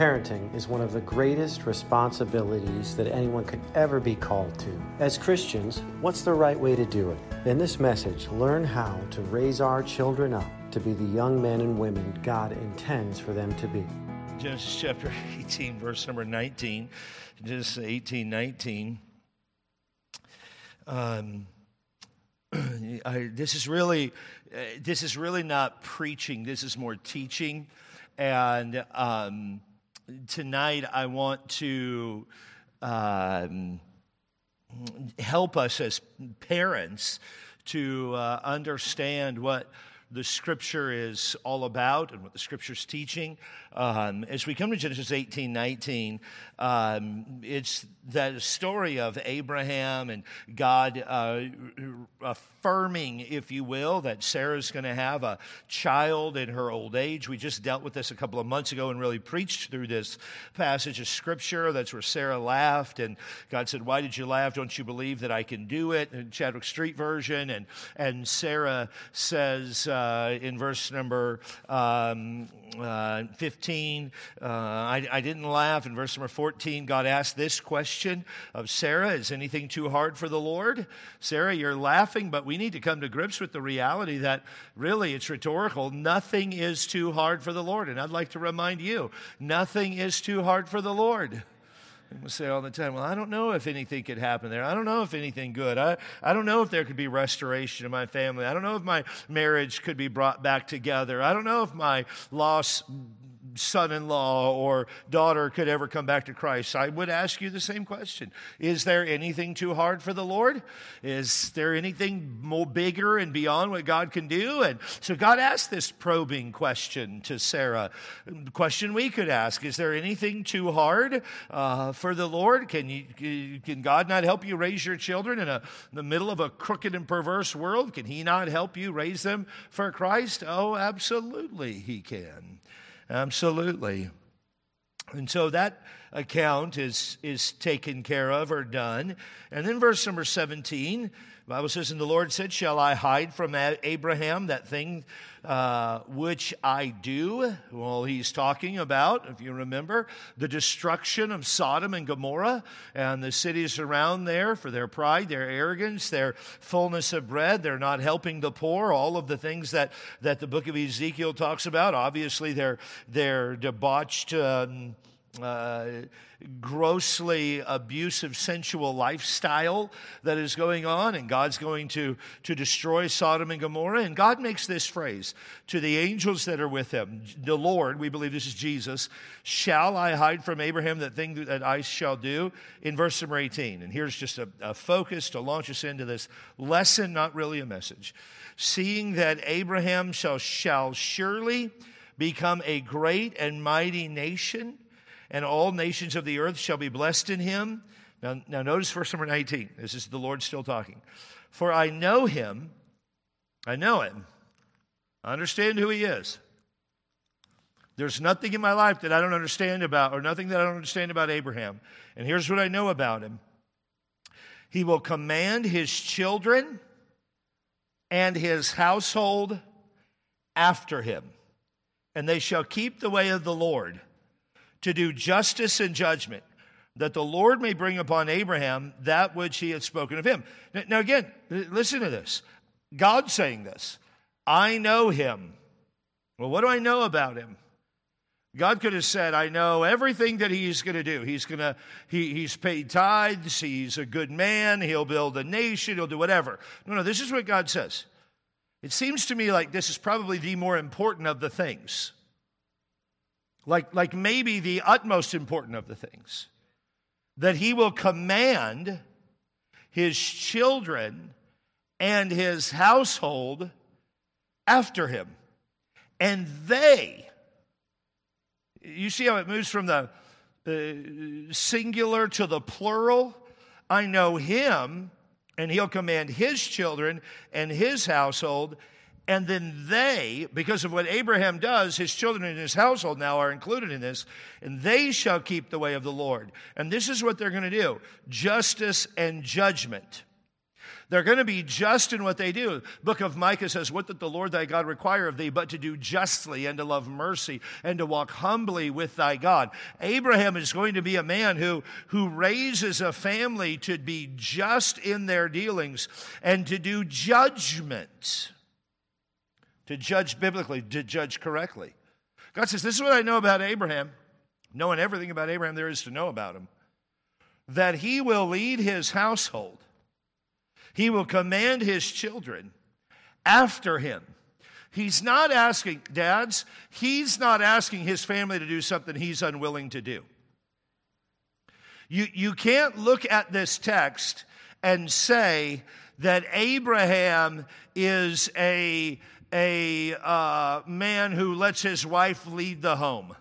Parenting is one of the greatest responsibilities that anyone could ever be called to. As Christians, what's the right way to do it? In this message, learn how to raise our children up to be the young men and women God intends for them to be. Genesis chapter 18, verse number 19. Genesis 18, 19. This is really not preaching. This is more teaching. And tonight I want to help us as parents to understand what the Scripture is all about and what the Scripture's teaching. As we come to Genesis 18, 19, it's the story of Abraham and God affirming, if you will, that Sarah's going to have a child in her old age. We just dealt with this a couple of months ago and really preached through this passage of Scripture. That's where Sarah laughed, and God said, "Why did you laugh? Don't you believe that I can do it?" In Chadwick Street version. And Sarah says in verse number 15, I didn't laugh. In verse number 14, God asked this question of Sarah: "Is anything too hard for the Lord?" Sarah, you're laughing, but we need to come to grips with the reality that really it's rhetorical. Nothing is too hard for the Lord. And I'd like to remind you, nothing is too hard for the Lord. We say all the time, well, I don't know if anything could happen there. I don't know if anything good. I don't know if there could be restoration in my family. I don't know if my marriage could be brought back together. I don't know if my lost son-in-law or daughter could ever come back to Christ. I would ask you the same question. Is there anything too hard for the Lord? Is there anything more bigger and beyond what God can do? And so God asked this probing question to Sarah. The question we could ask: is there anything too hard for the Lord? Can God not help you raise your children in the middle of a crooked and perverse world? Can He not help you raise them for Christ? Oh, absolutely He can. Absolutely. And so that account is taken care of or done. And then verse number 17, the Bible says, "And the Lord said, shall I hide from Abraham that thing which I do?" Well, he's talking about, if you remember, the destruction of Sodom and Gomorrah and the cities around there for their pride, their arrogance, their fullness of bread. They're not helping the poor, all of the things that the book of Ezekiel talks about. Obviously, their debauched, grossly abusive, sensual lifestyle that is going on, and God's going to destroy Sodom and Gomorrah. And God makes this phrase to the angels that are with him. The Lord, we believe this is Jesus, "Shall I hide from Abraham that thing that I shall do?" in verse number 18. And here's just a focus to launch us into this lesson, not really a message. "Seeing that Abraham shall surely become a great and mighty nation, and all nations of the earth shall be blessed in him." Now notice verse number 19. This is the Lord still talking. "For I know him." I know him. I understand who he is. There's nothing in my life that I don't understand about, or nothing that I don't understand about Abraham. And here's what I know about him. "He will command his children and his household after him, and they shall keep the way of the Lord, to do justice and judgment, that the Lord may bring upon Abraham that which he had spoken of him." Now again, listen to this. God's saying this. I know him. Well, what do I know about him? God could have said, I know everything that he's going to do. He's paid tithes, he's a good man, he'll build a nation, he'll do whatever. No, this is what God says. It seems to me like this is probably the more important of the things. Like maybe the utmost important of the things, that he will command his children and his household after him. And they, you see how it moves from the singular to the plural? I know him, and he'll command his children and his household. And then they, because of what Abraham does, his children and his household now are included in this, and they shall keep the way of the Lord. And this is what they're going to do: justice and judgment. They're going to be just in what they do. Book of Micah says, what did the Lord thy God require of thee but to do justly and to love mercy and to walk humbly with thy God? Abraham is going to be a man who raises a family to be just in their dealings and to do judgment, to judge biblically, to judge correctly. God says, this is what I know about Abraham, knowing everything about Abraham there is to know about him, that he will lead his household. He will command his children after him. He's not asking, dads, he's not asking his family to do something he's unwilling to do. You can't look at this text and say that Abraham is a man who lets his wife lead the home.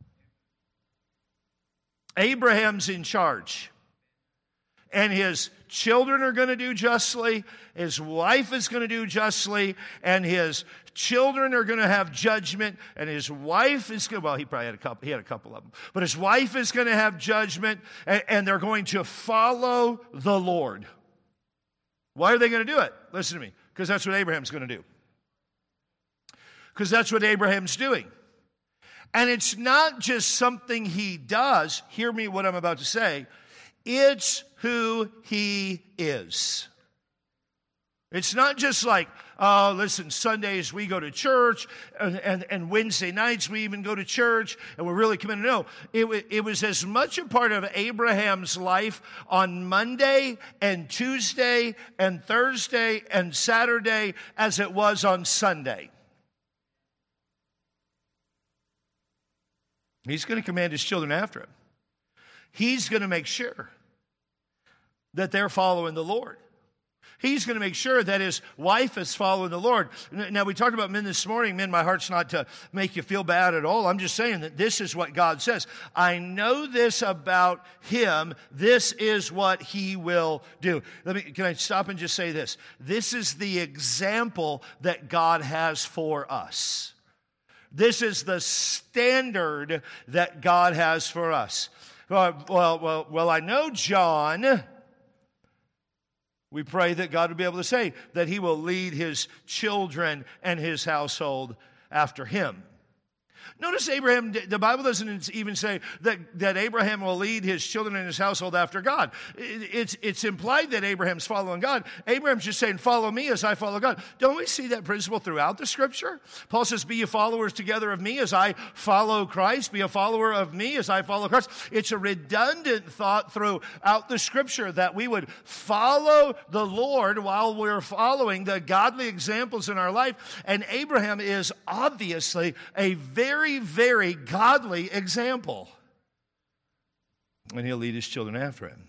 Abraham's in charge. And his children are going to do justly, his wife is going to do justly, and his children are going to have judgment, and his wife is going to, well, he had a couple of them, but his wife is going to have judgment, and they're going to follow the Lord. Why are they going to do it? Listen to me, because that's what Abraham's going to do. Because that's what Abraham's doing. And it's not just something he does. Hear me what I'm about to say. It's who he is. It's not just like, oh, listen, Sundays we go to church, and Wednesday nights we even go to church, and we're really committed. No, it was as much a part of Abraham's life on Monday and Tuesday and Thursday and Saturday as it was on Sunday. He's going to command his children after him. He's going to make sure that they're following the Lord. He's going to make sure that his wife is following the Lord. Now, we talked about men this morning. Men, my heart's not to make you feel bad at all. I'm just saying that this is what God says. I know this about him. This is what he will do. Can I stop and just say this? This is the example that God has for us. This is the standard that God has for us. Well, I know John. We pray that God would be able to say that he will lead his children and his household after him. Notice Abraham, the Bible doesn't even say that Abraham will lead his children and his household after God. It's implied that Abraham's following God. Abraham's just saying, follow me as I follow God. Don't we see that principle throughout the Scripture? Paul says, be ye followers together of me as I follow Christ. Be a follower of me as I follow Christ. It's a redundant thought throughout the Scripture that we would follow the Lord while we're following the godly examples in our life. And Abraham is obviously a very, very godly example. And he'll lead his children after him.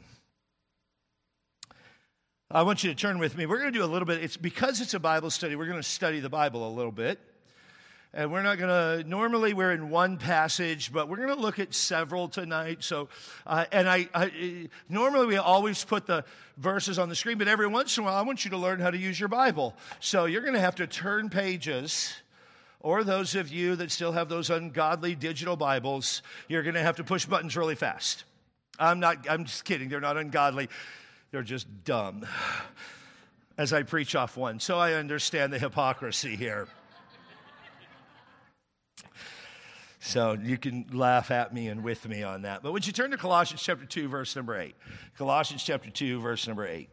I want you to turn with me. We're going to do a little bit. Because it's a Bible study, we're going to study the Bible a little bit. And we're not going to, normally we're in one passage, but we're going to look at several tonight. So, normally we always put the verses on the screen, but every once in a while I want you to learn how to use your Bible. So you're going to have to turn pages. Or those of you that still have those ungodly digital Bibles, you're going to have to push buttons really fast. I'm just kidding. They're not ungodly. They're just dumb. As I preach off one. So I understand the hypocrisy here. So you can laugh at me and with me on that. But would you turn to Colossians chapter 2, verse number 8? Colossians chapter 2, verse number 8.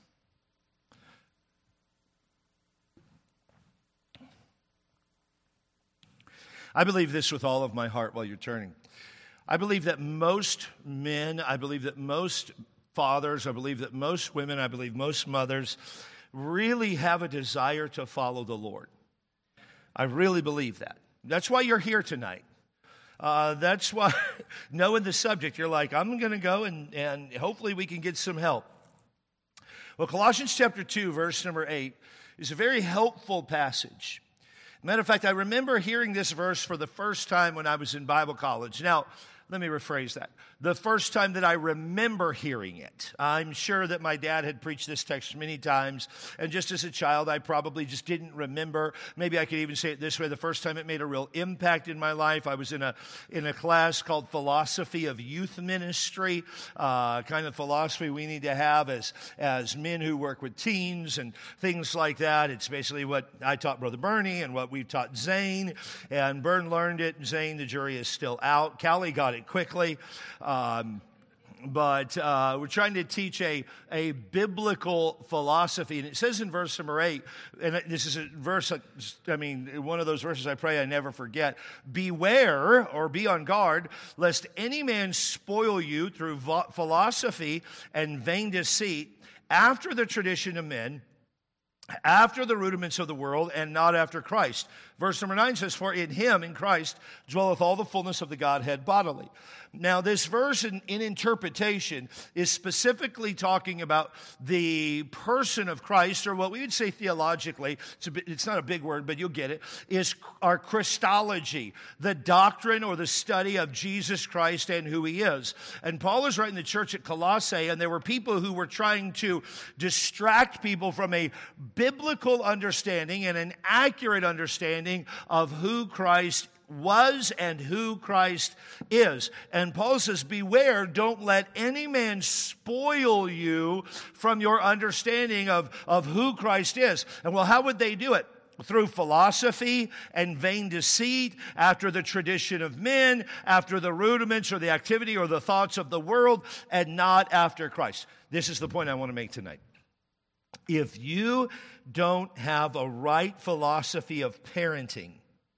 I believe this with all of my heart while you're turning. I believe that most men, I believe that most fathers, I believe that most women, I believe most mothers really have a desire to follow the Lord. I really believe that. That's why you're here tonight. That's why, knowing the subject, you're like, I'm going to go and hopefully we can get some help. Well, Colossians chapter 2, verse number 8 is a very helpful passage. Matter of fact, I remember hearing this verse for the first time when I was in Bible college. Now, let me rephrase that. The first time that I remember hearing it. I'm sure that my dad had preached this text many times, and just as a child, I probably just didn't remember. Maybe I could even say it this way. The first time it made a real impact in my life, I was in a class called Philosophy of Youth Ministry, kind of philosophy we need to have as men who work with teens and things like that. It's basically what I taught Brother Bernie and what we've taught Zane, and Bern learned it. Zane, the jury is still out. Callie got it quickly. But we're trying to teach a biblical philosophy. And it says in verse number 8, and this is a verse, one of those verses I pray I never forget. Beware, or be on guard, lest any man spoil you through philosophy and vain deceit, after the tradition of men, after the rudiments of the world, and not after Christ. Verse number 9 says, for in him, in Christ, dwelleth all the fullness of the Godhead bodily. Now, this verse in interpretation is specifically talking about the person of Christ, or what we would say theologically, it's not a big word, but you'll get it, is our Christology, the doctrine or the study of Jesus Christ and who he is. And Paul is writing the church at Colossae, and there were people who were trying to distract people from a biblical understanding and an accurate understanding of who Christ was and who Christ is. And Paul says, beware, don't let any man spoil you from your understanding of who Christ is. And well, how would they do it? Through philosophy and vain deceit, after the tradition of men, after the rudiments or the activity or the thoughts of the world, and not after Christ. This is the point I want to make tonight. If you don't have a right philosophy of parenting,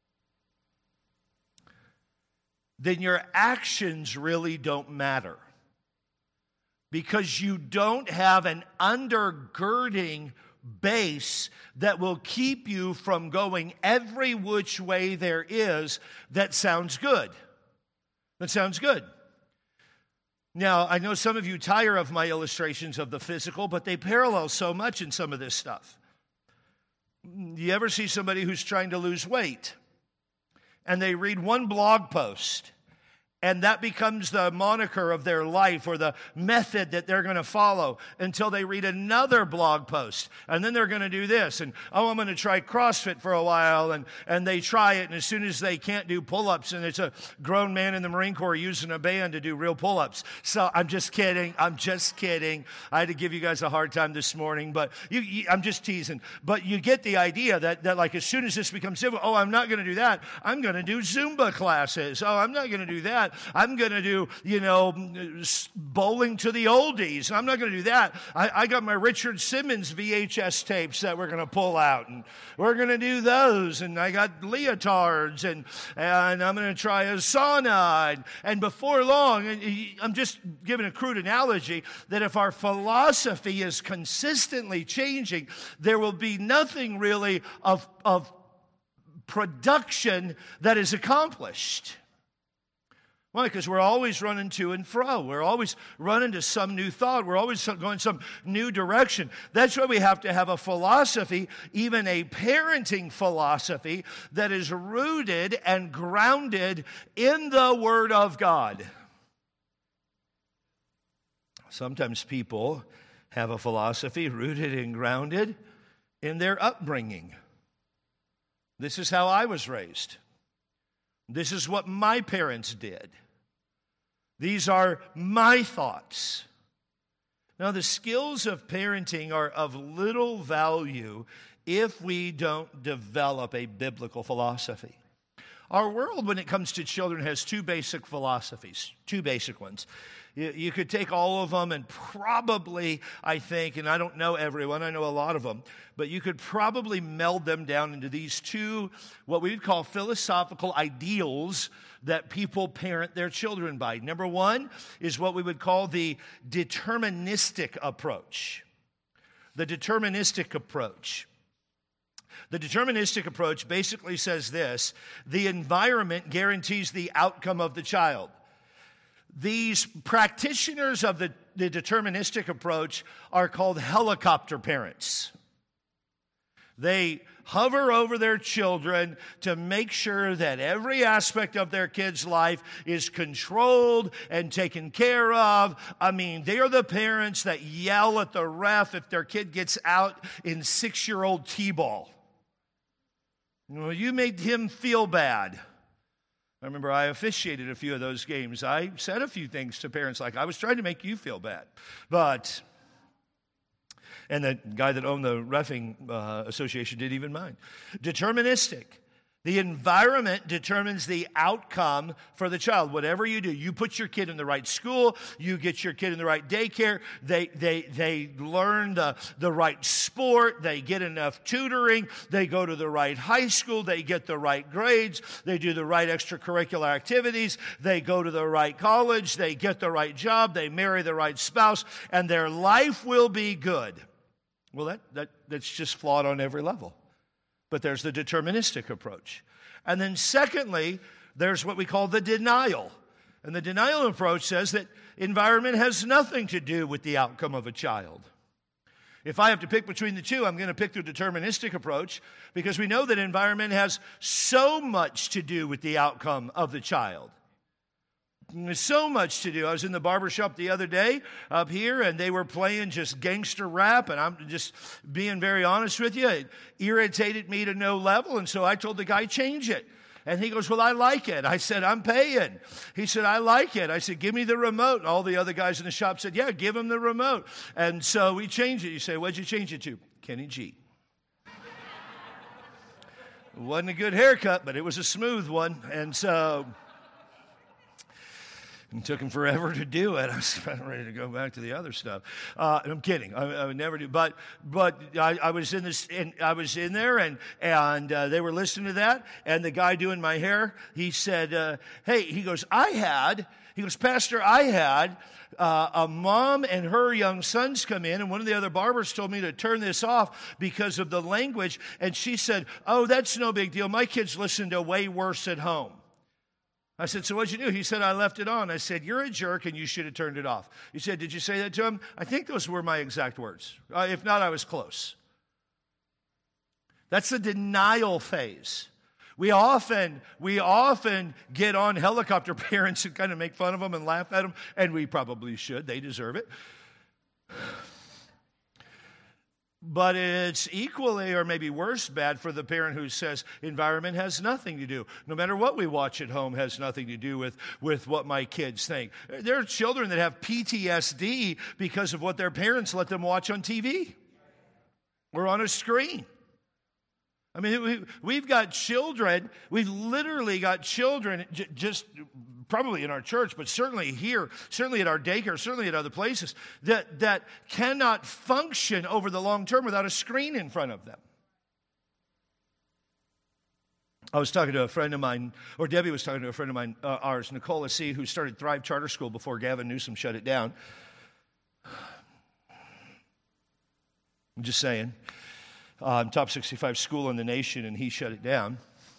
then your actions really don't matter, because you don't have an undergirding base that will keep you from going every which way there is that sounds good. That sounds good. Now, I know some of you tire of my illustrations of the physical, but they parallel so much in some of this stuff. You ever see somebody who's trying to lose weight, and they read one blog post, and that becomes the moniker of their life or the method that they're going to follow until they read another blog post. And then they're going to do this. And, I'm going to try CrossFit for a while. And they try it. And as soon as they can't do pull-ups, and it's a grown man in the Marine Corps using a band to do real pull-ups. So I'm just kidding. I'm just kidding. I had to give you guys a hard time this morning. But I'm just teasing. But you get the idea that like as soon as this becomes difficult, I'm not going to do that. I'm going to do Zumba classes. I'm not going to do that. I'm going to do, bowling to the oldies. I'm not going to do that. I got my Richard Simmons VHS tapes that we're going to pull out, and we're going to do those. And I got leotards, and I'm going to try a sauna. And before long, I'm just giving a crude analogy, that if our philosophy is consistently changing, there will be nothing really of production that is accomplished. Why? Because we're always running to and fro. We're always running to some new thought. We're always going some new direction. That's why we have to have a philosophy, even a parenting philosophy, that is rooted and grounded in the Word of God. Sometimes people have a philosophy rooted and grounded in their upbringing. This is how I was raised. This is what my parents did. These are my thoughts. Now, the skills of parenting are of little value if we don't develop a biblical philosophy. Our world, when it comes to children, has two basic philosophies, two basic ones. You could take all of them and probably, I think, and I don't know everyone, I know a lot of them, but you could probably meld them down into these two, what we would call philosophical ideals that people parent their children by. Number one is what we would call the deterministic approach. The deterministic approach. The deterministic approach basically says this: the environment guarantees the outcome of the child. These practitioners of the deterministic approach are called helicopter parents. They hover over their children to make sure that every aspect of their kid's life is controlled and taken care of. I mean, they are the parents that yell at the ref if their kid gets out in 6-year-old t-ball. Well, you made him feel bad. I remember I officiated a few of those games. I said a few things to parents like, I was trying to make you feel bad. And the guy that owned the reffing association didn't even mind. Deterministic. The environment determines the outcome for the child. Whatever you do, you put your kid in the right school, you get your kid in the right daycare, they learn the right sport, they get enough tutoring, they go to the right high school, they get the right grades, they do the right extracurricular activities, they go to the right college, they get the right job, they marry the right spouse, and their life will be good. Well, that's just flawed on every level. But there's the deterministic approach. And then secondly, there's what we call the denial. And the denial approach says that environment has nothing to do with the outcome of a child. If I have to pick between the two, I'm going to pick the deterministic approach because we know that environment has so much to do with the outcome of the child. There's so much to do. I was in the barbershop the other day up here, and they were playing just gangster rap, and I'm just being very honest with you. It irritated me to no level, and so I told the guy, change it. And he goes, well, I like it. I said, I'm paying. He said, I like it. I said, give me the remote. And all the other guys in the shop said, yeah, give him the remote. And so we changed it. You say, what'd you change it to? Kenny G. It wasn't a good haircut, but it was a smooth one. And so... It took him forever to do it. I was ready to go back to the other stuff. I'm kidding. I would never do. But I was in this, and I was in there, and they were listening to that. And the guy doing my hair, he said, "Hey," he goes, "Pastor, I had a mom and her young sons come in, and one of the other barbers told me to turn this off because of the language." And she said, "Oh, that's no big deal. My kids listen to way worse at home." I said, so what'd you do? He said, I left it on. I said, you're a jerk and you should have turned it off. He said, did you say that to him? I think those were my exact words. If not, I was close. That's the denial phase. We often get on helicopter parents and kind of make fun of them and laugh at them, and we probably should. They deserve it. But it's equally or maybe worse bad for the parent who says environment has nothing to do. No matter what we watch at home has nothing to do with what my kids think. There are children that have PTSD because of what their parents let them watch on TV or on a screen. I mean, we've got children, we've literally got children just probably in our church, but certainly here, certainly at our daycare, certainly at other places, that cannot function over the long term without a screen in front of them. I was talking to a friend of mine, or Debbie was talking to a friend of mine, ours, Nicola C., who started Thrive Charter School before Gavin Newsom shut it down. I'm just saying. Top 65 school in the nation, and he shut it down.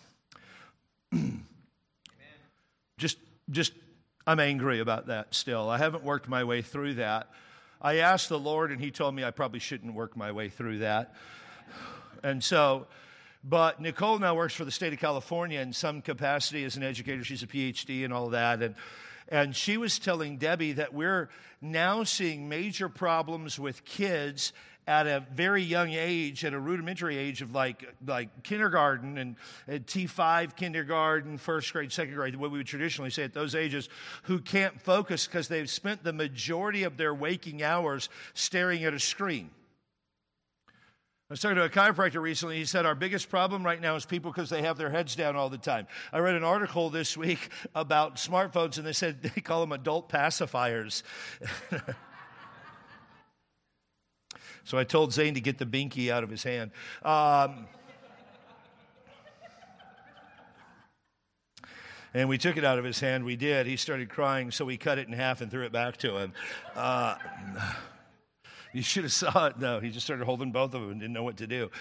Just, I'm angry about that still. I haven't worked my way through that. I asked the Lord, and he told me I probably shouldn't work my way through that. And so, but Nicole now works for the state of California in some capacity as an educator. She's a PhD and all of that. And she was telling Debbie that we're now seeing major problems with kids at a very young age, at a rudimentary age of like kindergarten and T5 kindergarten, first grade, second grade, what we would traditionally say at those ages, who can't focus because they've spent the majority of their waking hours staring at a screen. I was talking to a chiropractor recently. He said our biggest problem right now is people because they have their heads down all the time. I read an article this week about smartphones, and they said they call them adult pacifiers. So I told Zane to get the binky out of his hand. And we took it out of his hand. We did. He started crying, so we cut it in half and threw it back to him. You should have saw it. No, he just started holding both of them and didn't know what to do.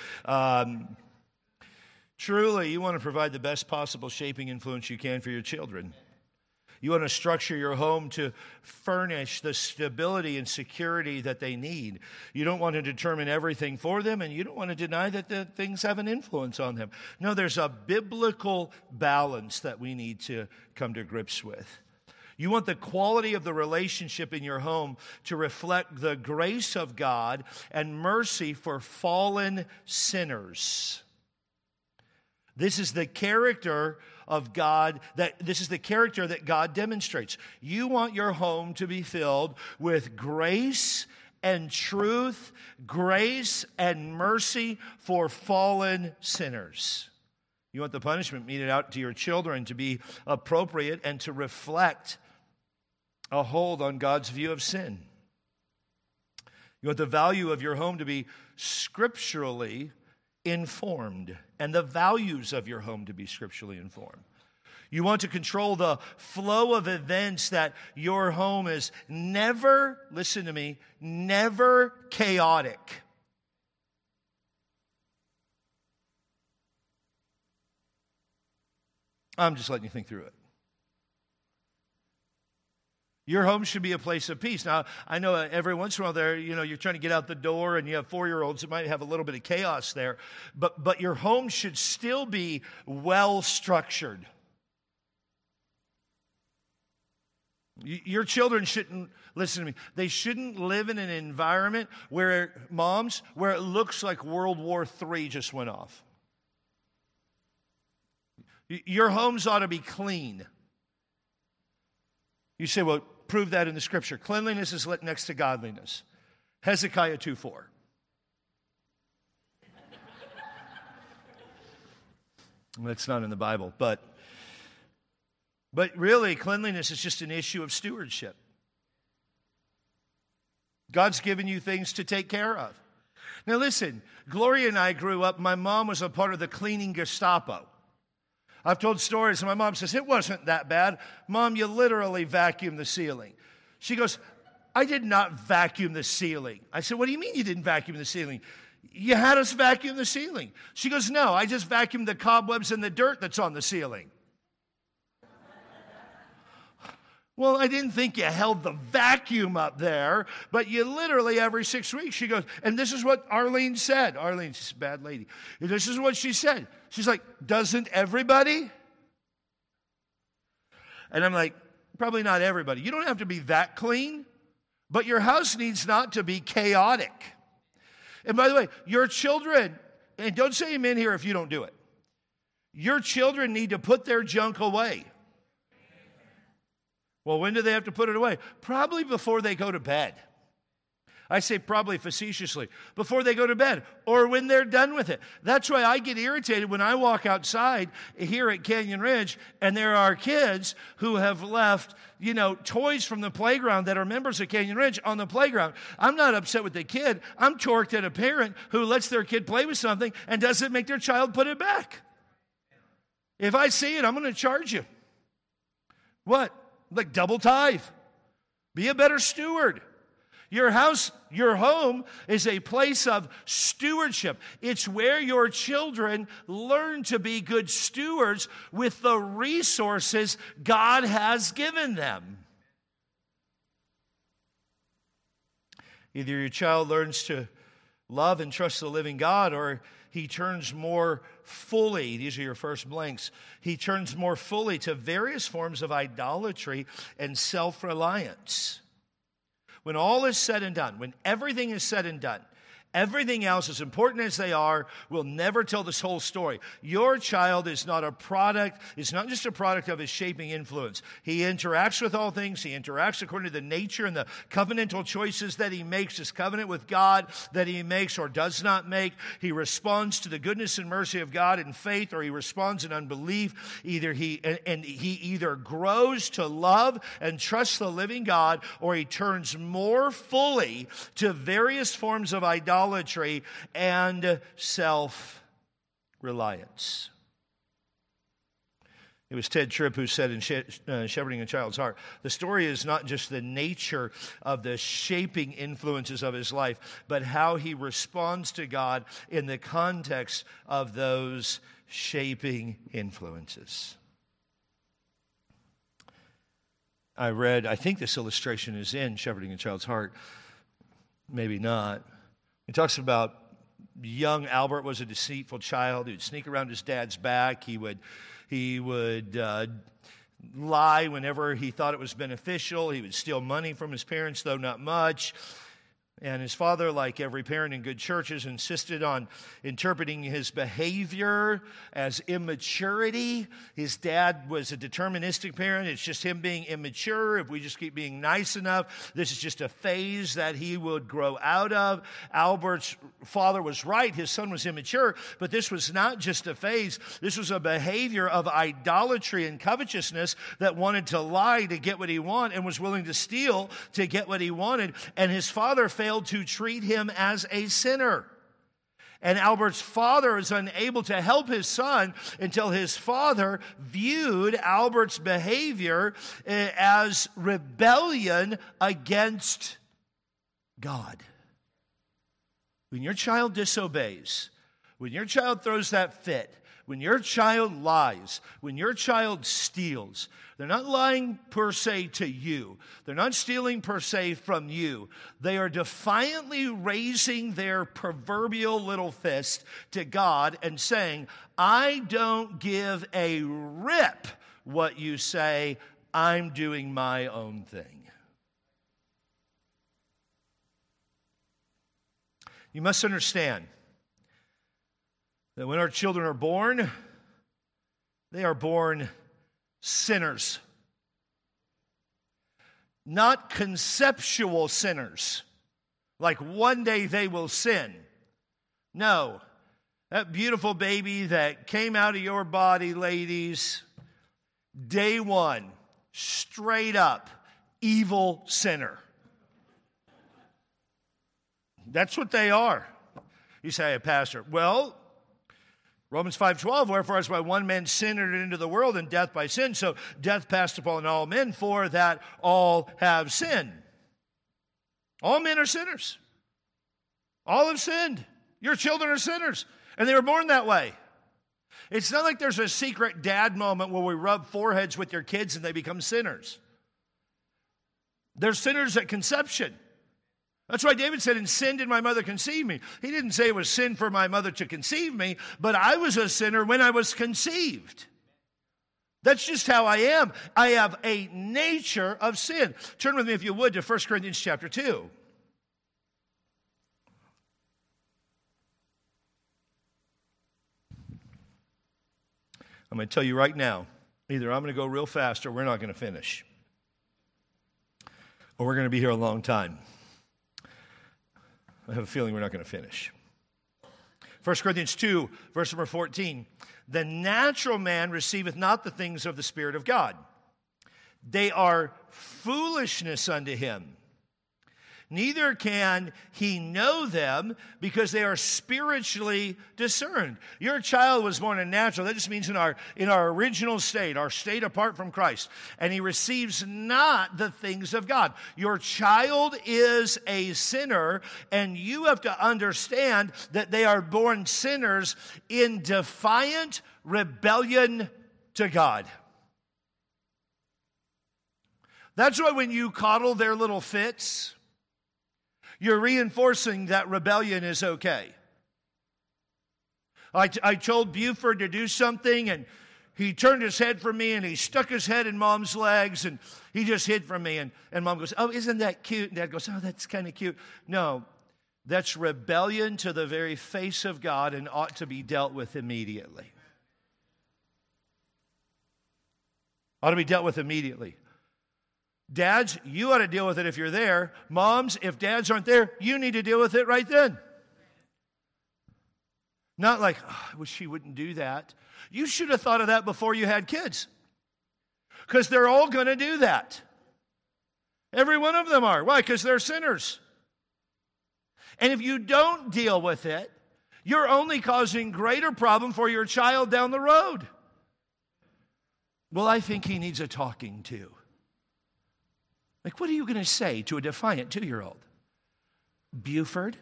Truly, you want to provide the best possible shaping influence you can for your children. You want to structure your home to furnish the stability and security that they need. You don't want to determine everything for them, and you don't want to deny that the things have an influence on them. No, there's a biblical balance that we need to come to grips with. You want the quality of the relationship in your home to reflect the grace of God and mercy for fallen sinners. This is the character of God, this is the character that God demonstrates. You want your home to be filled with grace and truth, grace and mercy for fallen sinners. You want the punishment meted out to your children to be appropriate and to reflect a hold on God's view of sin. You want the value of your home to be scripturally informed, and the values of your home to be scripturally informed. You want to control the flow of events, that your home is never, listen to me, never chaotic. I'm just letting you think through it. Your home should be a place of peace. Now, I know every once in a while you're trying to get out the door and you have 4-year-olds that might have a little bit of chaos there. But your home should still be well structured. Your children shouldn't, listen to me, they shouldn't live in an environment where it looks like World War III just went off. Your homes ought to be clean. You say, well, prove that in the scripture. Cleanliness is next to godliness. Hezekiah 2:4. That's not in the Bible, but really, cleanliness is just an issue of stewardship. God's given you things to take care of. Now listen, Gloria and I grew up, my mom was a part of the cleaning Gestapo. I've told stories, and my mom says, it wasn't that bad. Mom, you literally vacuumed the ceiling. She goes, I did not vacuum the ceiling. I said, what do you mean you didn't vacuum the ceiling? You had us vacuum the ceiling. She goes, no, I just vacuumed the cobwebs and the dirt that's on the ceiling. Well, I didn't think you held the vacuum up there, but you literally every 6 weeks, she goes, and this is what Arlene said. Arlene's a bad lady. This is what she said. She's like, doesn't everybody? And I'm like, probably not everybody. You don't have to be that clean, but your house needs not to be chaotic. And by the way, your children, and don't say amen here if you don't do it. Your children need to put their junk away. Well, when do they have to put it away? Probably before they go to bed. I say probably facetiously, before they go to bed or when they're done with it. That's why I get irritated when I walk outside here at Canyon Ridge and there are kids who have left, toys from the playground that are members of Canyon Ridge on the playground. I'm not upset with the kid. I'm torqued at a parent who lets their kid play with something and doesn't make their child put it back. If I see it, I'm going to charge you. What? Like double tithe. Be a better steward. Your house, your home is a place of stewardship. It's where your children learn to be good stewards with the resources God has given them. Either your child learns to love and trust the living God, or he turns more fully, these are your first blanks, he turns more fully to various forms of idolatry and self-reliance. When all is said and done, when everything is said and done, everything else, as important as they are, will never tell this whole story. Your child is not a product, it's not just a product of his shaping influence. He interacts with all things, he interacts according to the nature and the covenantal choices that he makes, his covenant with God that he makes or does not make. He responds to the goodness and mercy of God in faith, or he responds in unbelief. He either grows to love and trust the living God, or he turns more fully to various forms of idolatry and self-reliance. It was Ted Tripp who said in Shepherding a Child's Heart, the story is not just the nature of the shaping influences of his life, but how he responds to God in the context of those shaping influences. I think this illustration is in Shepherding a Child's Heart. Maybe not. He talks about young Albert was a deceitful child. He would sneak around his dad's back. He would lie whenever he thought it was beneficial. He would steal money from his parents, though not much. And his father, like every parent in good churches, insisted on interpreting his behavior as immaturity. His dad was a deterministic parent. It's just him being immature. If we just keep being nice enough, this is just a phase that he would grow out of. Albert's father was right. His son was immature. But this was not just a phase. This was a behavior of idolatry and covetousness that wanted to lie to get what he wanted and was willing to steal to get what he wanted. And his father failed to treat him as a sinner. And Albert's father is unable to help his son until his father viewed Albert's behavior as rebellion against God. When your child disobeys, when your child throws that fit, when your child lies, when your child steals, they're not lying per se to you. They're not stealing per se from you. They are defiantly raising their proverbial little fist to God and saying, I don't give a rip what you say. I'm doing my own thing. You must understand that when our children are born, they are born sinners. Not conceptual sinners, like one day they will sin. No, that beautiful baby that came out of your body, ladies, day one, straight up, evil sinner. That's what they are. You say, hey, Pastor, well, Romans 5:12, wherefore as by one man sin entered into the world, and death by sin, so death passed upon all men, for that all have sinned. All men are sinners. All have sinned. Your children are sinners, and they were born that way. It's not like there's a secret dad moment where we rub foreheads with your kids and they become sinners. They're sinners at conception. That's why David said, in sin did my mother conceive me. He didn't say it was sin for my mother to conceive me, but I was a sinner when I was conceived. That's just how I am. I have a nature of sin. Turn with me, if you would, to 1 Corinthians chapter 2. I'm going to tell you right now, either I'm going to go real fast or we're not going to finish. Or we're going to be here a long time. I have a feeling we're not going to finish. 1 Corinthians 2, verse number 14. The natural man receiveth not the things of the Spirit of God. They are foolishness unto him. Neither can he know them because they are spiritually discerned. Your child was born in natural. That just means in our original state, our state apart from Christ. And he receives not the things of God. Your child is a sinner, and you have to understand that they are born sinners in defiant rebellion to God. That's why when you coddle their little fits, you're reinforcing that rebellion is okay. I told Buford to do something, and he turned his head from me, and he stuck his head in Mom's legs, and he just hid from me. And Mom goes, oh, isn't that cute? And Dad goes, oh, that's kind of cute. No, that's rebellion to the very face of God and ought to be dealt with immediately. Ought to be dealt with immediately. Dads, you ought to deal with it if you're there. Moms, if dads aren't there, you need to deal with it right then. Not like, oh, I wish she wouldn't do that. You should have thought of that before you had kids. Because they're all going to do that. Every one of them are. Why? Because they're sinners. And if you don't deal with it, you're only causing greater problem for your child down the road. Well, I think he needs a talking to. Like, what are you going to say to a defiant 2-year-old? Buford,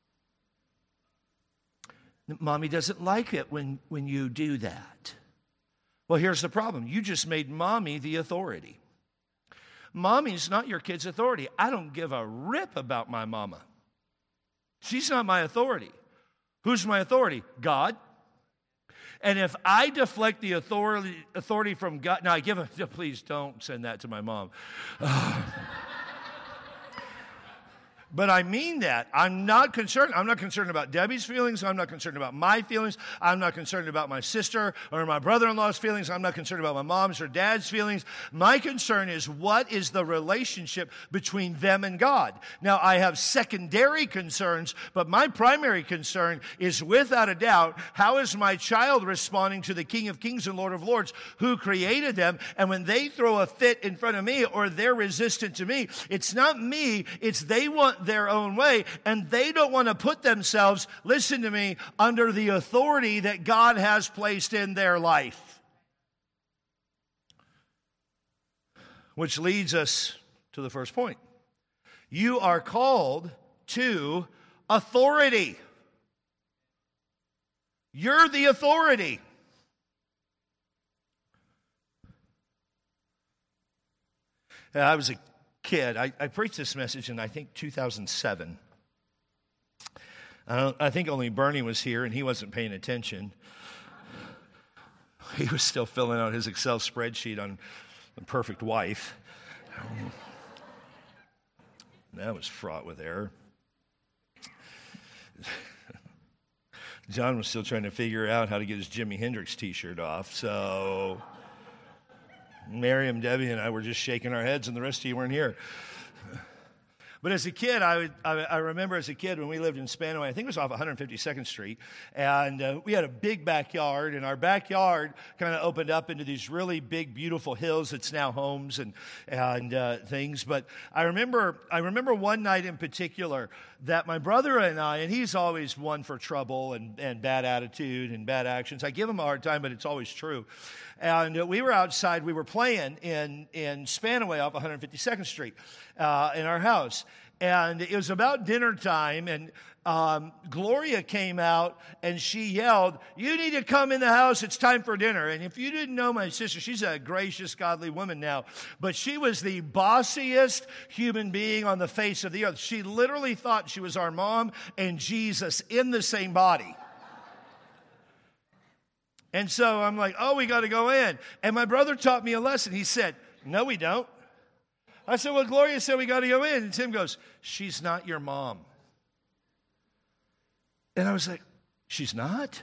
Mommy doesn't like it when you do that. Well, here's the problem. You just made Mommy the authority. Mommy's not your kid's authority. I don't give a rip about my mama. She's not my authority. Who's my authority? God. And if I deflect the authority from God, now please don't send that to my mom. But I mean that. I'm not concerned. I'm not concerned about Debbie's feelings. I'm not concerned about my feelings. I'm not concerned about my sister or my brother-in-law's feelings. I'm not concerned about my mom's or dad's feelings. My concern is, what is the relationship between them and God? Now, I have secondary concerns, but my primary concern is, without a doubt, how is my child responding to the King of Kings and Lord of Lords who created them? And when they throw a fit in front of me or they're resistant to me, it's not me, it's they want their own way, and they don't want to put themselves, listen to me, under the authority that God has placed in their life. Which leads us to the first point. You are called to authority. You're the authority. I was a kid. I preached this message in, I think, 2007. I think only Bernie was here, and he wasn't paying attention. He was still filling out his Excel spreadsheet on the perfect wife. That was fraught with error. John was still trying to figure out how to get his Jimi Hendrix t-shirt off, so Miriam, Debbie, and I were just shaking our heads, and the rest of you weren't here. But as a kid, I remember as a kid when we lived in Spanaway, I think it was off 152nd Street, and we had a big backyard, and our backyard kind of opened up into these really big, beautiful hills. It's now homes and things. But I remember one night in particular that my brother and I, and he's always one for trouble and bad attitude and bad actions. I give him a hard time, but it's always true. And we were outside. We were playing in Spanaway off 152nd Street in our house. And it was about dinner time, and Gloria came out, and she yelled, "You need to come in the house. It's time for dinner." And if you didn't know my sister, she's a gracious, godly woman now, but she was the bossiest human being on the face of the earth. She literally thought she was our mom and Jesus in the same body. And so I'm like, oh, we got to go in. And my brother taught me a lesson. He said, "No, we don't." I said, "Well, Gloria said we got to go in." And Tim goes, "She's not your mom." And I was like, "She's not?"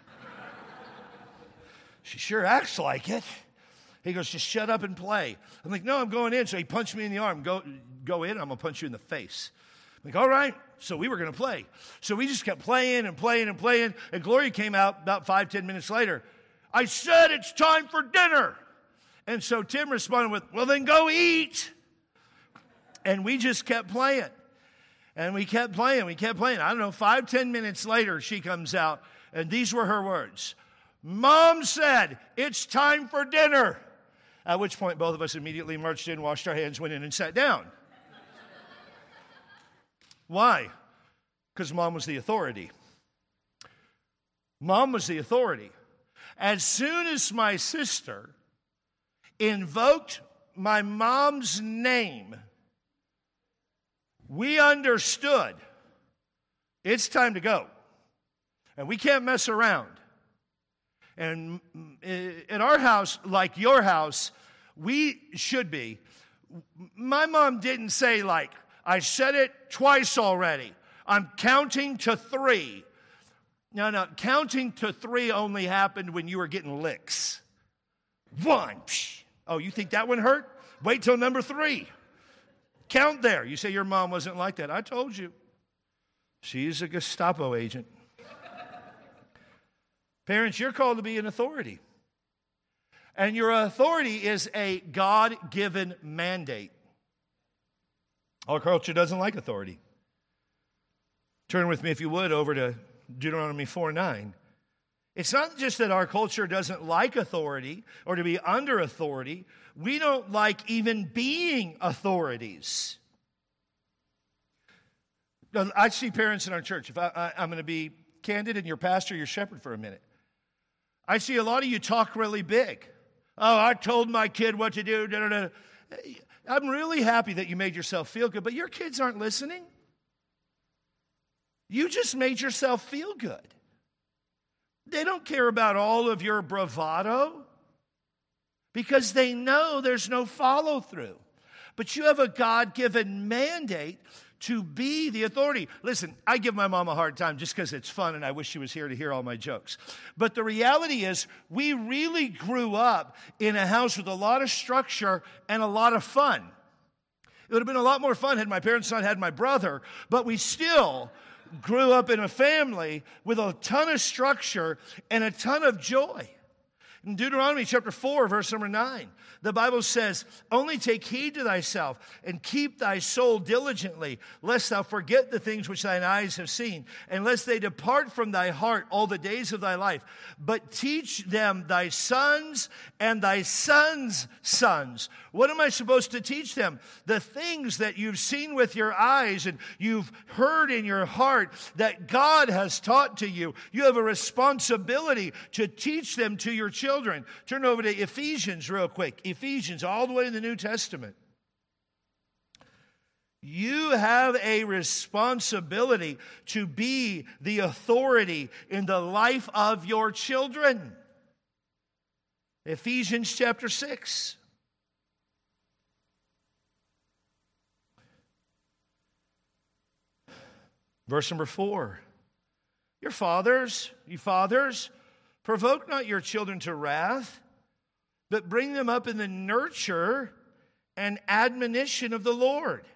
"She sure acts like it." He goes, "Just shut up and play." I'm like, "No, I'm going in." So he punched me in the arm. Go in, I'm going to punch you in the face. I'm like, all right. So we were going to play. So we just kept playing and playing and playing. And Gloria came out about 5-10 minutes later. "I said it's time for dinner." And so Tim responded with, "Well, then go eat." And we just kept playing. And we kept playing. We kept playing. I don't know, 5-10 minutes later, she comes out. And these were her words. "Mom said it's time for dinner." At which point, both of us immediately marched in, washed our hands, went in, and sat down. Why? Because Mom was the authority. Mom was the authority. As soon as my sister invoked my mom's name, we understood it's time to go. And we can't mess around. And in our house, like your house, we should be. My mom didn't say, like, "I said it twice already. I'm counting to 3. No, counting to 3 only happened when you were getting licks. 1. Psh. Oh, you think that one hurt? Wait till number 3. Count there. You say your mom wasn't like that. I told you. She's a Gestapo agent. Parents, you're called to be an authority. And your authority is a God-given mandate. Our culture doesn't like authority. Turn with me, if you would, over to Deuteronomy 4:9. It's not just that our culture doesn't like authority or to be under authority. We don't like even being authorities. Now, I see parents in our church. If I'm going to be candid and your pastor, your shepherd for a minute. I see a lot of you talk really big. "Oh, I told my kid what to do." Da, da, da. I'm really happy that you made yourself feel good, but your kids aren't listening. You just made yourself feel good. They don't care about all of your bravado because they know there's no follow-through. But you have a God-given mandate to be the authority. Listen, I give my mom a hard time just because it's fun and I wish she was here to hear all my jokes. But the reality is we really grew up in a house with a lot of structure and a lot of fun. It would have been a lot more fun had my parents not had my brother, but we still grew up in a family with a ton of structure and a ton of joy. In Deuteronomy chapter 4, verse number 9, the Bible says, "Only take heed to thyself and keep thy soul diligently, lest thou forget the things which thine eyes have seen, and lest they depart from thy heart all the days of thy life. But teach them thy sons and thy sons' sons." What am I supposed to teach them? The things that you've seen with your eyes and you've heard in your heart that God has taught to you. You have a responsibility to teach them to your children. Turn over to Ephesians real quick. Ephesians, all the way in the New Testament. You have a responsibility to be the authority in the life of your children. Ephesians chapter 6. Verse number 4. You fathers, provoke not your children to wrath, but bring them up in the nurture and admonition of the Lord.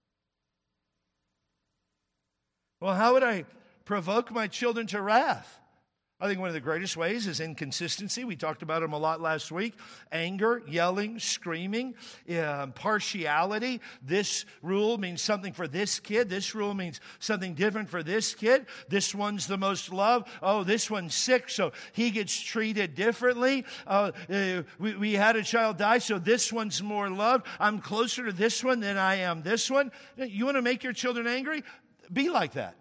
Well, how would I provoke my children to wrath? I think one of the greatest ways is inconsistency. We talked about them a lot last week. Anger, yelling, screaming, partiality. This rule means something for this kid. This rule means something different for this kid. This one's the most loved. Oh, this one's sick, so he gets treated differently. We had a child die, so this one's more loved. I'm closer to this one than I am this one. You want to make your children angry? Be like that.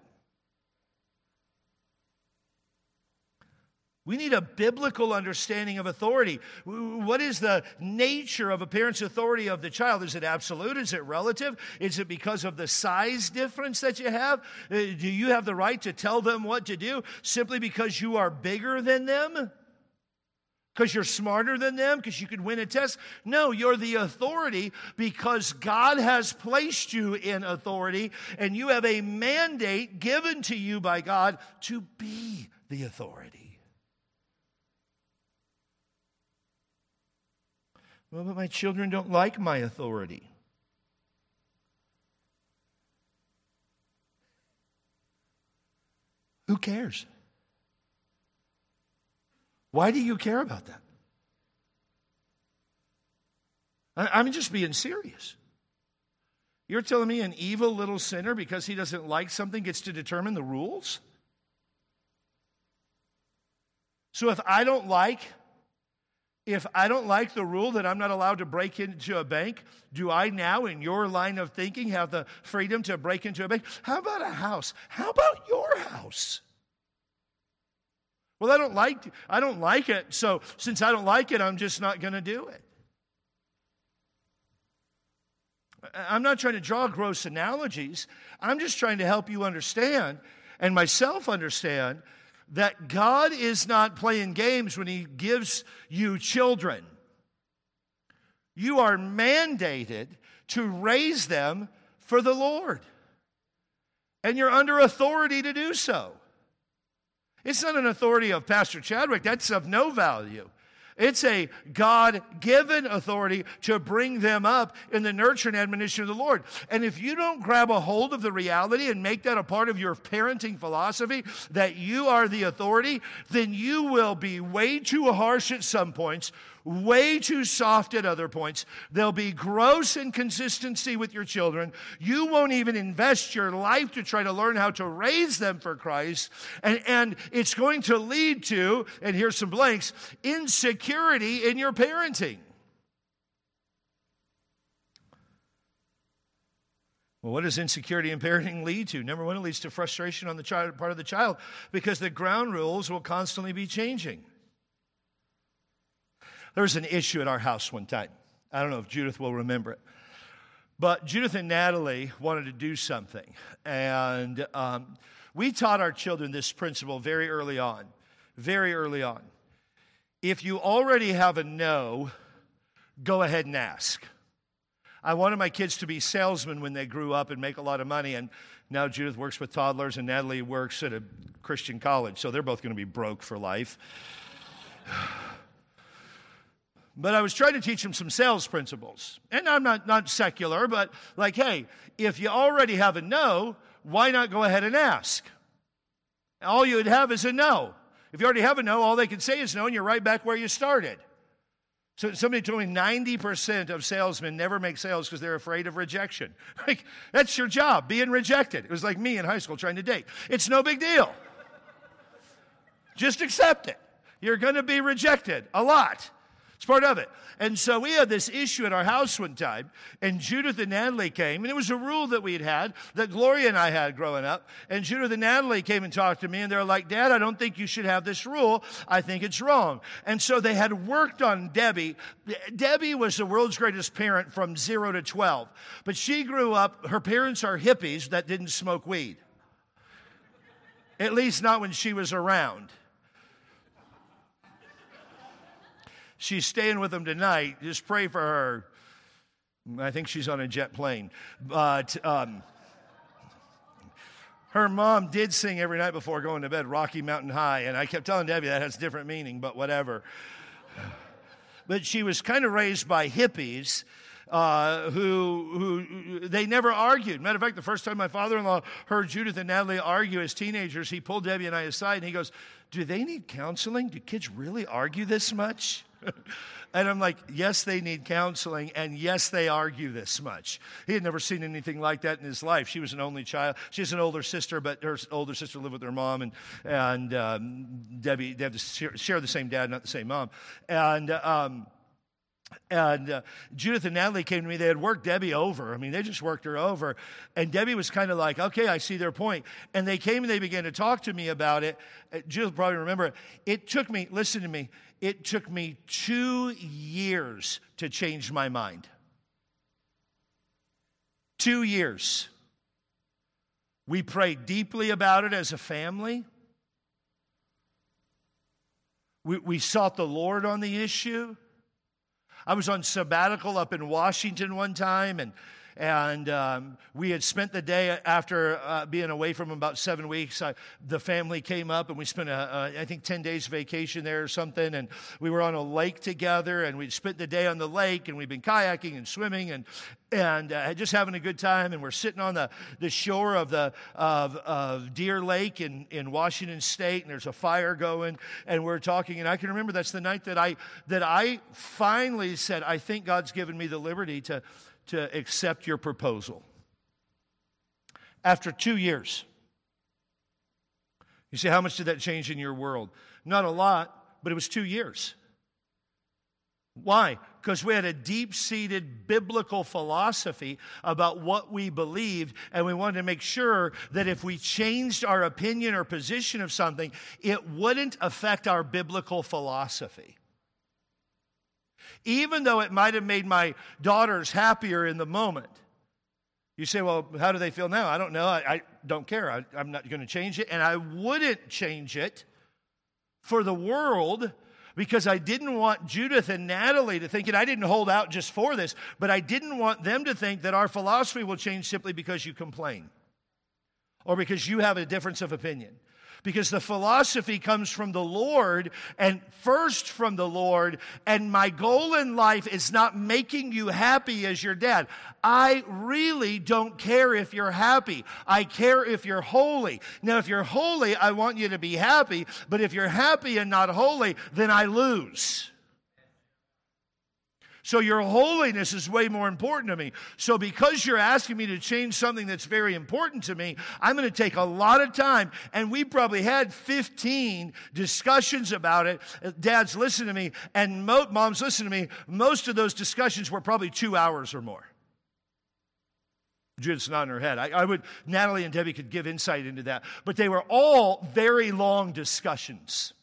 We need a biblical understanding of authority. What is the nature of a parent's authority of the child? Is it absolute? Is it relative? Is it because of the size difference that you have? Do you have the right to tell them what to do simply because you are bigger than them? Because you're smarter than them? Because you could win a test? No, you're the authority because God has placed you in authority and you have a mandate given to you by God to be the authority. Well, but my children don't like my authority. Who cares? Why do you care about that? I'm just being serious. You're telling me an evil little sinner, because he doesn't like something, gets to determine the rules? So if I don't like the rule that I'm not allowed to break into a bank, do I now, in your line of thinking, have the freedom to break into a bank? How about a house? How about your house? Well, I don't like it, so since I don't like it, I'm just not going to do it. I'm not trying to draw gross analogies. I'm just trying to help you understand, and myself understand, that God is not playing games when He gives you children. You are mandated to raise them for the Lord. And you're under authority to do so. It's not an authority of Pastor Chadwick. That's of no value. It's a God-given authority to bring them up in the nurture and admonition of the Lord. And if you don't grab a hold of the reality and make that a part of your parenting philosophy, that you are the authority, then you will be way too harsh at some points, way too soft at other points. There'll be gross inconsistency with your children. You won't even invest your life to try to learn how to raise them for Christ. And it's going to lead to, and here's some blanks, insecurity in your parenting. Well, what does insecurity in parenting lead to? Number one, it leads to frustration on the part of the child because the ground rules will constantly be changing. There was an issue at our house one time. I don't know if Judith will remember it. But Judith and Natalie wanted to do something. And we taught our children this principle very early on. Very early on. If you already have a no, go ahead and ask. I wanted my kids to be salesmen when they grew up and make a lot of money. And now Judith works with toddlers and Natalie works at a Christian college. So they're both going to be broke for life. But I was trying to teach them some sales principles. And I'm not secular, but like, hey, if you already have a no, why not go ahead and ask? All you would have is a no. If you already have a no, all they can say is no, and you're right back where you started. So somebody told me 90% of salesmen never make sales because they're afraid of rejection. Like, that's your job, being rejected. It was like me in high school trying to date. It's no big deal. Just accept it. You're going to be rejected a lot. It's part of it. And so we had this issue at our house one time, and Judith and Natalie came, and it was a rule that we had, that Gloria and I had growing up, and Judith and Natalie came and talked to me, and they're like, Dad, I don't think you should have this rule. I think it's wrong. And so they had worked on Debbie. Debbie was the world's greatest parent from 0 to 12, but she grew up, her parents are hippies that didn't smoke weed. At least not when she was around. She's staying with them tonight. Just pray for her. I think she's on a jet plane. But her mom did sing every night before going to bed, Rocky Mountain High. And I kept telling Debbie that has different meaning, but whatever. But she was kind of raised by hippies who they never argued. Matter of fact, the first time my father-in-law heard Judith and Natalie argue as teenagers, he pulled Debbie and I aside and he goes, do they need counseling? Do kids really argue this much? And I'm like, yes, they need counseling, and yes, they argue this much. He had never seen anything like that in his life. She was an only child. She has an older sister, but her older sister lived with her mom, and Debbie, they have to share the same dad, not the same mom. And Judith and Natalie came to me. They had worked Debbie over. I mean, they just worked her over. And Debbie was kind of like, okay, I see their point. And they came and they began to talk to me about it. Judith probably remember it. It took me, listen to me, it took me 2 years to change my mind. 2 years. We prayed deeply about it as a family. We sought the Lord on the issue. I was on sabbatical up in Washington one time, and we had spent the day after being away from about 7 weeks. The family came up, and we spent, I think, 10 days vacation there or something, and we were on a lake together, and we'd spent the day on the lake, and we'd been kayaking and swimming, and just having a good time, and we're sitting on the shore of Deer Lake in Washington State, and there's a fire going, and we're talking, and I can remember that's the night that I finally said, I think God's given me the liberty to accept your proposal. After 2 years. You say, how much did that change in your world? Not a lot, but it was 2 years. Why? Because we had a deep-seated biblical philosophy about what we believed, and we wanted to make sure that if we changed our opinion or position of something, it wouldn't affect our biblical philosophy. Even though it might have made my daughters happier in the moment. You say, well, how do they feel now? I don't know. I don't care. I'm not going to change it, and I wouldn't change it for the world, because I didn't want Judith and Natalie to think, and I didn't hold out just for this, but I didn't want them to think that our philosophy will change simply because you complain or because you have a difference of opinion. Because the philosophy comes from the Lord, and first from the Lord, and my goal in life is not making you happy as your dad. I really don't care if you're happy. I care if you're holy. Now, if you're holy, I want you to be happy, but if you're happy and not holy, then I lose. So your holiness is way more important to me. So because you're asking me to change something that's very important to me, I'm going to take a lot of time. And we probably had 15 discussions about it. Dads, listen to me. And moms, listen to me. Most of those discussions were probably 2 hours or more. Judith's nodding her head. Natalie and Debbie could give insight into that. But they were all very long discussions.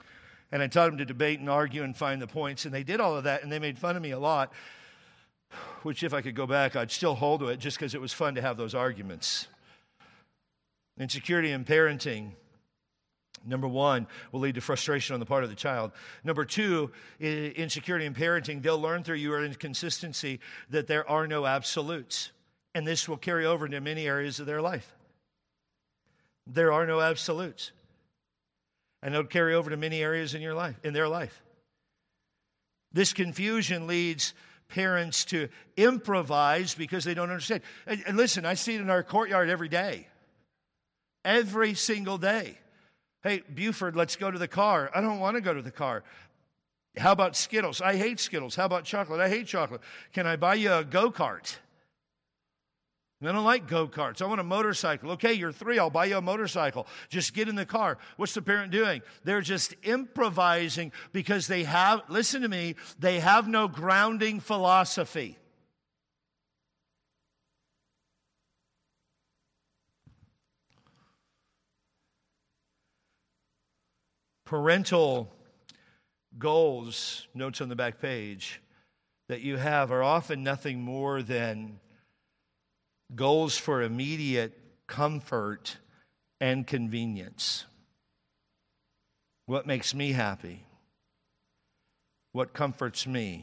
And I taught them to debate and argue and find the points, and they did all of that, and they made fun of me a lot. which if I could go back, I'd still hold to it just because it was fun to have those arguments. Insecurity in parenting, number one, will lead to frustration on the part of the child. Number two, insecurity in parenting, they'll learn through your inconsistency that there are no absolutes. And this will carry over into many areas of their life. There are no absolutes. And it'll carry over to many areas in their life. This confusion leads parents to improvise because they don't understand. And listen, I see it in our courtyard every day. Every single day. Hey, Buford, let's go to the car. I don't want to go to the car. How about Skittles? I hate Skittles. How about chocolate? I hate chocolate. Can I buy you a go-kart? I don't like go-karts. I want a motorcycle. Okay, you're 3. I'll buy you a motorcycle. Just get in the car. What's the parent doing? They're just improvising because they have, listen to me, they have no grounding philosophy. Parental goals, notes on the back page, that you have are often nothing more than goals for immediate comfort and convenience. What makes me happy? What comforts me?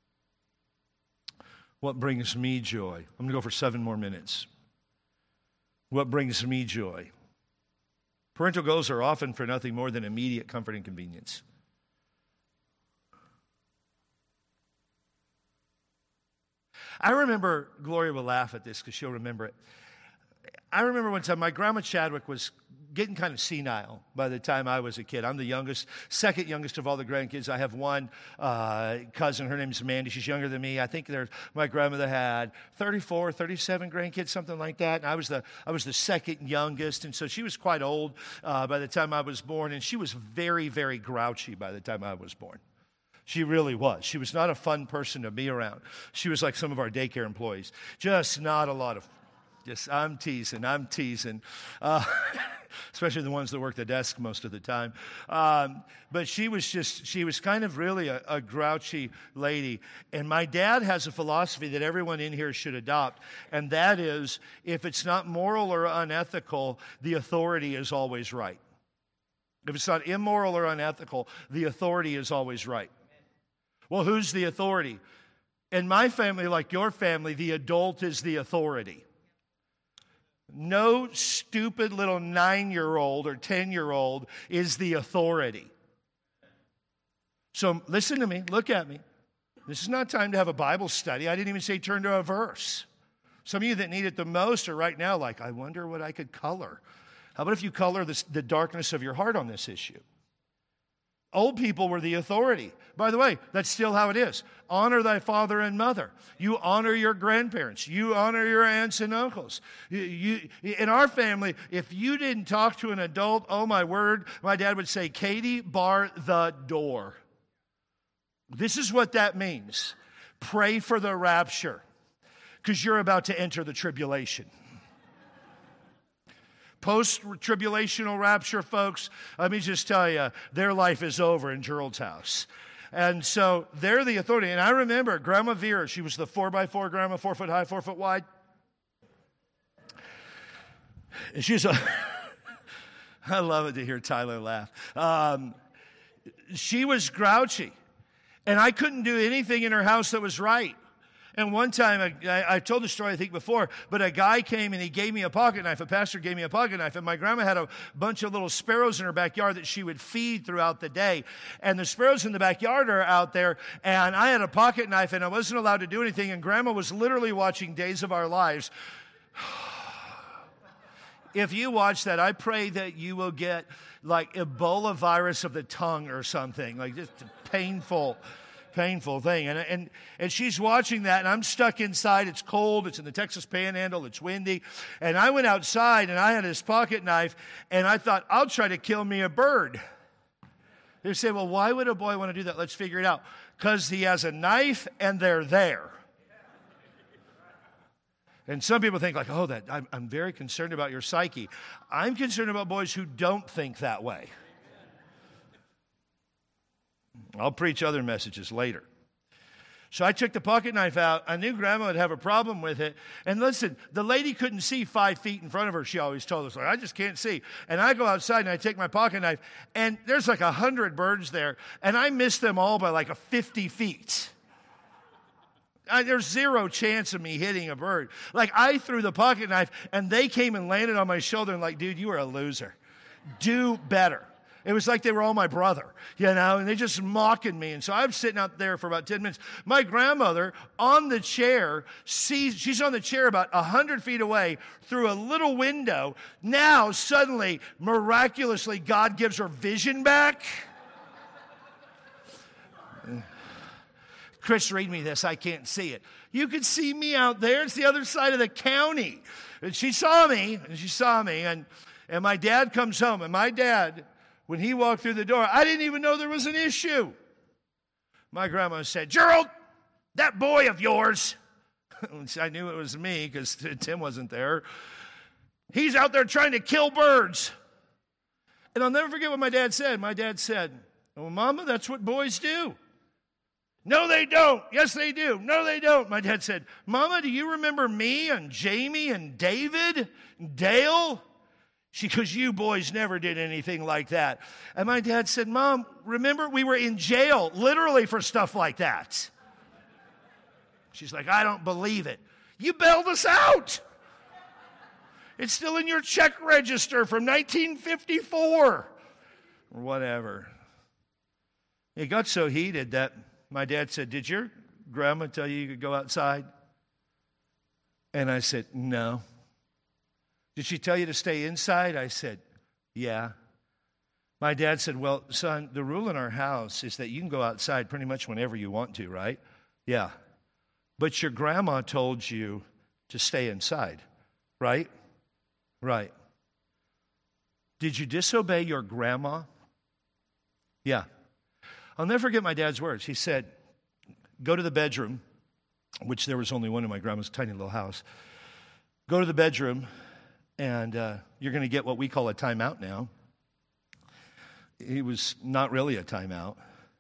What brings me joy? I'm going to go for 7 more minutes. What brings me joy? Parental goals are often for nothing more than immediate comfort and convenience. I remember, Gloria will laugh at this because she'll remember it. I remember one time my grandma Chadwick was getting kind of senile by the time I was a kid. I'm the youngest, second youngest of all the grandkids. I have one cousin. Her name's Mandy. She's younger than me. I think my grandmother had 34, 37 grandkids, something like that. And I was the second youngest. And so she was quite old by the time I was born. And she was very, very grouchy by the time I was born. She really was. She was not a fun person to be around. She was like some of our daycare employees. Just not a lot of, I'm teasing. Especially the ones that work the desk most of the time. But she was kind of really a grouchy lady. And my dad has a philosophy that everyone in here should adopt. And that is, if it's not moral or unethical, the authority is always right. If it's not immoral or unethical, the authority is always right. Well, who's the authority? In my family, like your family, the adult is the authority. No stupid little 9-year-old or 10-year-old is the authority. So listen to me, look at me. This is not time to have a Bible study. I didn't even say turn to a verse. Some of you that need it the most are right now like, I wonder what I could color. How about if you color the darkness of your heart on this issue? Old people were the authority. By the way, that's still how it is. Honor thy father and mother. You honor your grandparents. You honor your aunts and uncles. In our family, if you didn't talk to an adult, oh my word, my dad would say, Katie, bar the door. This is what that means. Pray for the rapture, because you're about to enter the tribulation. Post-tribulational rapture, folks, let me just tell you, their life is over in Gerald's house. And so they're the authority. And I remember Grandma Vera, she was the 4x4 grandma, 4 foot high, 4 foot wide. And she's I love it to hear Tyler laugh. She was grouchy. And I couldn't do anything in her house that was right. And one time, I told the story, I think, before, but a guy came and he gave me a pocket knife. A pastor gave me a pocket knife. And my grandma had a bunch of little sparrows in her backyard that she would feed throughout the day. And the sparrows in the backyard are out there. And I had a pocket knife and I wasn't allowed to do anything. And Grandma was literally watching Days of Our Lives. If you watch that, I pray that you will get like Ebola virus of the tongue or something. Like just painful thing. And she's watching that, and I'm stuck inside. It's cold. It's in the Texas Panhandle. It's windy. And I went outside, and I had this pocket knife, and I thought, I'll try to kill me a bird. They say, well, why would a boy want to do that? Let's figure it out. Because he has a knife, and they're there. And some people think like, oh, I'm very concerned about your psyche. I'm concerned about boys who don't think that way. I'll preach other messages later. So I took the pocket knife out. I knew Grandma would have a problem with it. And listen, the lady couldn't see 5 feet in front of her. She always told us, like, I just can't see. And I go outside and I take my pocket knife, and there's like 100 birds there. And I missed them all by like 50 feet. There's zero chance of me hitting a bird. Like, I threw the pocket knife, and they came and landed on my shoulder and like, dude, you are a loser. Do better. It was like they were all my brother, and they just mocking me. And so I'm sitting out there for about 10 minutes. My grandmother on the chair, she's on the chair about 100 feet away through a little window. Now, suddenly, miraculously, God gives her vision back. Chris, read me this. I can't see it. You could see me out there. It's the other side of the county. And she saw me, and my dad comes home. And my dad, when he walked through the door, I didn't even know there was an issue. My grandma said, Gerald, that boy of yours, I knew it was me because Tim wasn't there, he's out there trying to kill birds. And I'll never forget what my dad said. My dad said, well, Mama, that's what boys do. No, they don't. Yes, they do. No, they don't. My dad said, Mama, do you remember me and Jamie and David and Dale? She goes, you boys never did anything like that. And my dad said, Mom, remember we were in jail literally for stuff like that. She's like, I don't believe it. You bailed us out. It's still in your check register from 1954 or whatever. It got so heated that my dad said, did your grandma tell you could go outside? And I said, no. Did she tell you to stay inside? I said, yeah. My dad said, well, son, the rule in our house is that you can go outside pretty much whenever you want to, right? Yeah. But your grandma told you to stay inside, right? Right. Did you disobey your grandma? Yeah. I'll never forget my dad's words. He said, go to the bedroom, which there was only one in my grandma's tiny little house. Go to the bedroom, and you're going to get what we call a timeout now. He was not really a timeout.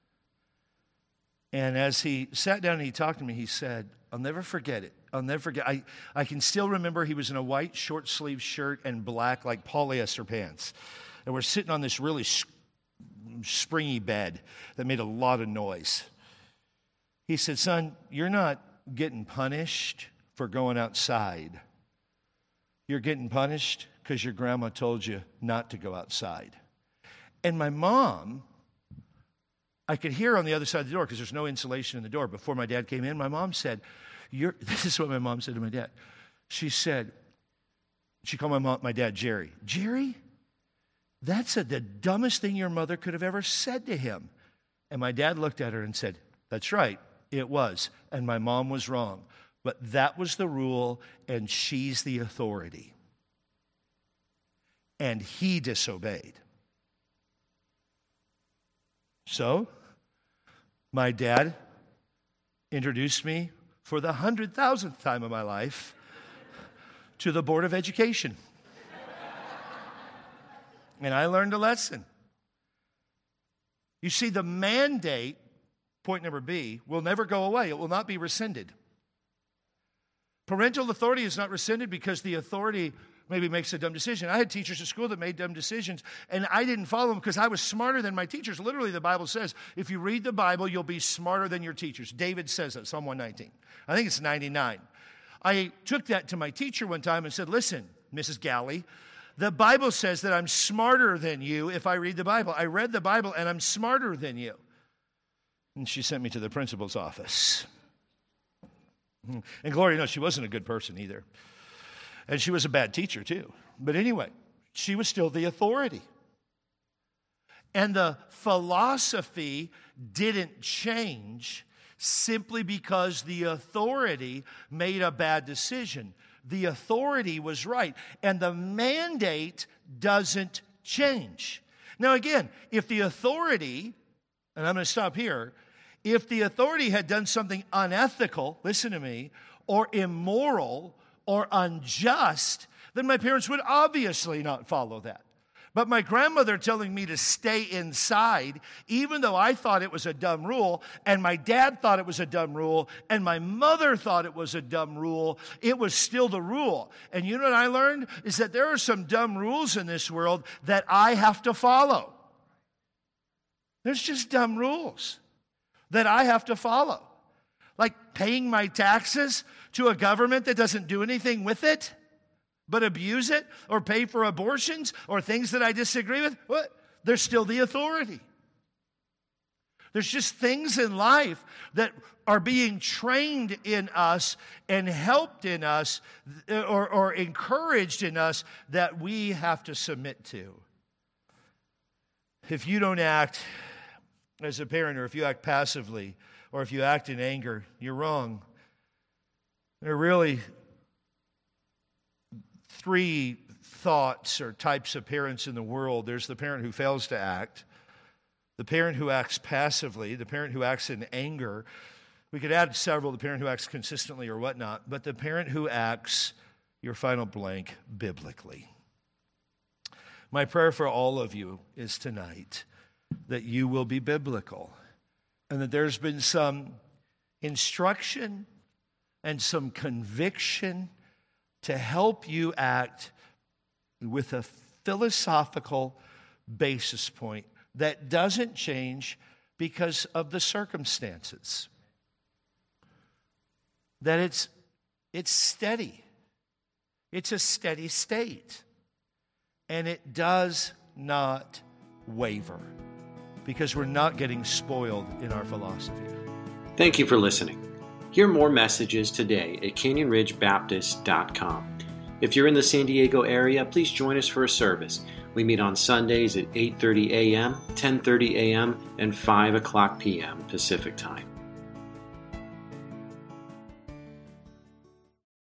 And as he sat down and he talked to me, he said, I'll never forget it. I'll never forget. I can still remember he was in a white short-sleeved shirt and black, like polyester pants. And we're sitting on this really springy bed that made a lot of noise. He said, son, you're not getting punished for going outside. You're getting punished because your grandma told you not to go outside. And my mom, I could hear on the other side of the door because there's no insulation in the door. Before my dad came in, my mom said, this is what my mom said to my dad. She said, she called my dad Jerry. Jerry, that's the dumbest thing your mother could have ever said to him. And my dad looked at her and said, that's right, it was. And my mom was wrong. But that was the rule, and she's the authority. And he disobeyed. So, my dad introduced me for the 100,000th time of my life to the Board of Education. And I learned a lesson. You see, the mandate, point number B, will never go away. It will not be rescinded. Parental authority is not rescinded because the authority maybe makes a dumb decision. I had teachers at school that made dumb decisions, and I didn't follow them because I was smarter than my teachers. Literally, the Bible says, if you read the Bible, you'll be smarter than your teachers. David says that, Psalm 119. I think it's 99. I took that to my teacher one time and said, listen, Mrs. Galley, the Bible says that I'm smarter than you if I read the Bible. I read the Bible, and I'm smarter than you. And she sent me to the principal's office. And Gloria knows she wasn't a good person either. And she was a bad teacher too. But anyway, she was still the authority. And the philosophy didn't change simply because the authority made a bad decision. The authority was right. And the mandate doesn't change. Now again, if the authority, and I'm going to stop here, if the authority had done something unethical, listen to me, or immoral, or unjust, then my parents would obviously not follow that. But my grandmother telling me to stay inside, even though I thought it was a dumb rule, and my dad thought it was a dumb rule, and my mother thought it was a dumb rule, it was still the rule. And you know what I learned? Is that there are some dumb rules in this world that I have to follow. There's just dumb rules that I have to follow. Like paying my taxes to a government that doesn't do anything with it, but abuse it, or pay for abortions, or things that I disagree with. What? They're still the authority. There's just things in life that are being trained in us and helped in us or encouraged in us that we have to submit to. If you don't act as a parent, or if you act passively, or if you act in anger, you're wrong. There are really three thoughts or types of parents in the world. There's the parent who fails to act, the parent who acts passively, the parent who acts in anger. We could add several, the parent who acts consistently or whatnot, but the parent who acts, your final blank, biblically. My prayer for all of you is tonight that you will be biblical, and that there's been some instruction and some conviction to help you act with a philosophical basis point that doesn't change because of the circumstances. That it's steady. It's a steady state. And it does not waver, because we're not getting spoiled in our philosophy. Thank you for listening. Hear more messages today at CanyonRidgeBaptist.com. If you're in the San Diego area, please join us for a service. We meet on Sundays at 8:30 a.m., 10:30 a.m., and 5 o'clock p.m. Pacific Time.